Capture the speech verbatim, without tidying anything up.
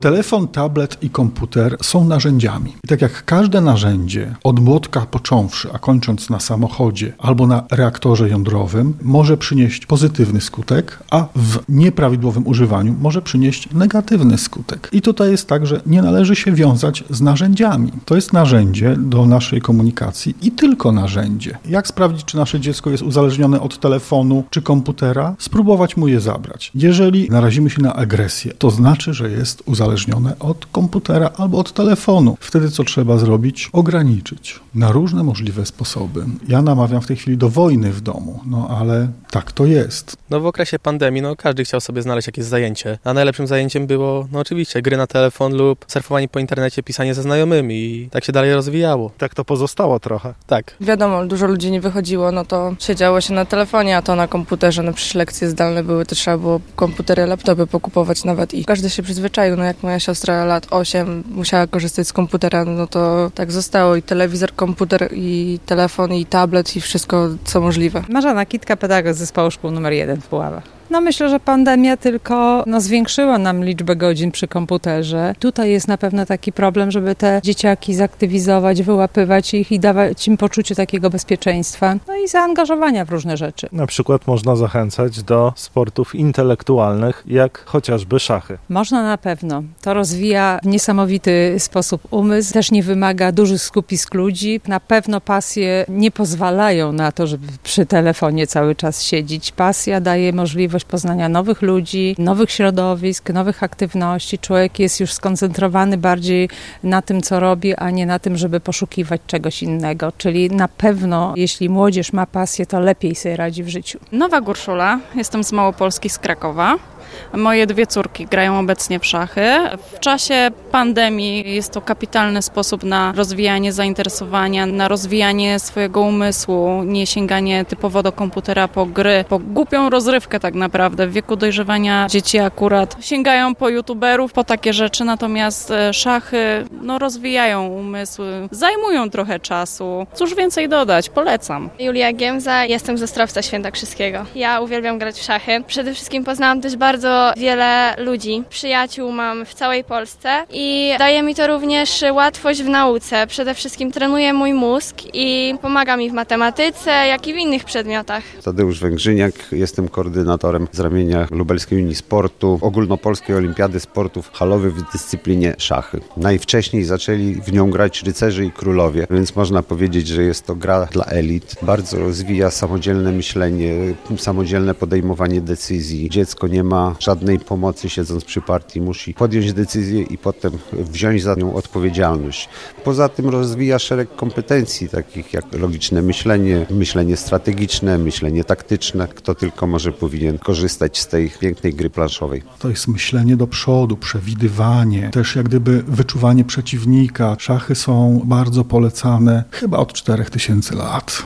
Telefon, tablet i komputer są narzędziami. I tak jak każde narzędzie, od młotka począwszy, a kończąc na samochodzie albo na reaktorze jądrowym, może przynieść pozytywny skutek, a w nieprawidłowym używaniu może przynieść negatywny skutek. I tutaj jest tak, że nie należy się wiązać z narzędziami. To jest narzędzie do naszej komunikacji i tylko narzędzie. Jak sprawdzić, czy nasze dziecko jest uzależnione od telefonu czy komputera? Spróbować mu je zabrać. Jeżeli narazimy się na agresję, to znaczy, że jest uzależnione od komputera albo od telefonu. Wtedy co trzeba zrobić? Ograniczyć na różne możliwe sposoby. Ja namawiam w tej chwili do wojny w domu, no ale tak to jest. No w okresie pandemii, no każdy chciał sobie znaleźć jakieś zajęcie, a najlepszym zajęciem było, no oczywiście, gry na telefon lub surfowanie po internecie, pisanie ze znajomymi i tak się dalej rozwijało. Tak to pozostało trochę. Tak. Wiadomo, dużo ludzi nie wychodziło, no to siedziało się na telefonie, a to na komputerze, no przecież lekcje zdalne były, to trzeba było komputery, laptopy pokupować nawet i każdy się przyzwyczaił, no jak moja siostra lat osiem musiała korzystać z komputera, no to tak zostało i telewizor, komputer i telefon i tablet i wszystko co możliwe. Marzena Kitka, pedagog z zespołu szkół numer jeden w Puławach. No myślę, że pandemia tylko no, zwiększyła nam liczbę godzin przy komputerze. Tutaj jest na pewno taki problem, żeby te dzieciaki zaktywizować, wyłapywać ich i dawać im poczucie takiego bezpieczeństwa, no i zaangażowania w różne rzeczy. Na przykład można zachęcać do sportów intelektualnych, jak chociażby szachy. Można na pewno. To rozwija w niesamowity sposób umysł, też nie wymaga dużych skupisk ludzi. Na pewno pasje nie pozwalają na to, żeby przy telefonie cały czas siedzieć. Pasja daje możliwość poznania nowych ludzi, nowych środowisk, nowych aktywności. Człowiek jest już skoncentrowany bardziej na tym, co robi, a nie na tym, żeby poszukiwać czegoś innego. Czyli na pewno, jeśli młodzież ma pasję, to lepiej sobie radzi w życiu. Nowa Gurszula, jestem z Małopolski, z Krakowa. Moje dwie córki grają obecnie w szachy. W czasie pandemii jest to kapitalny sposób na rozwijanie zainteresowania, na rozwijanie swojego umysłu, nie sięganie typowo do komputera po gry, po głupią rozrywkę tak naprawdę. W wieku dojrzewania dzieci akurat sięgają po youtuberów, po takie rzeczy, natomiast szachy no, rozwijają umysły, zajmują trochę czasu. Cóż więcej dodać, polecam. Julia Giemza, jestem z Ostrowca Świętokrzyskiego. Ja uwielbiam grać w szachy. Przede wszystkim poznałam też bardzo Bardzo wiele ludzi, przyjaciół mam w całej Polsce i daje mi to również łatwość w nauce. Przede wszystkim trenuje mój mózg i pomaga mi w matematyce, jak i w innych przedmiotach. Tadeusz Węgrzyniak, jestem koordynatorem z ramienia Lubelskiej Unii Sportu, Ogólnopolskiej Olimpiady Sportów Halowych w dyscyplinie szachy. Najwcześniej zaczęli w nią grać rycerze i królowie, więc można powiedzieć, że jest to gra dla elit. Bardzo rozwija samodzielne myślenie, samodzielne podejmowanie decyzji. Dziecko nie ma żadnej pomocy siedząc przy partii, musi podjąć decyzję i potem wziąć za nią odpowiedzialność. Poza tym rozwija szereg kompetencji, takich jak logiczne myślenie, myślenie strategiczne, myślenie taktyczne. Kto tylko może powinien korzystać z tej pięknej gry planszowej. To jest myślenie do przodu, przewidywanie, też jak gdyby wyczuwanie przeciwnika. Szachy są bardzo polecane chyba od czterech tysięcy lat.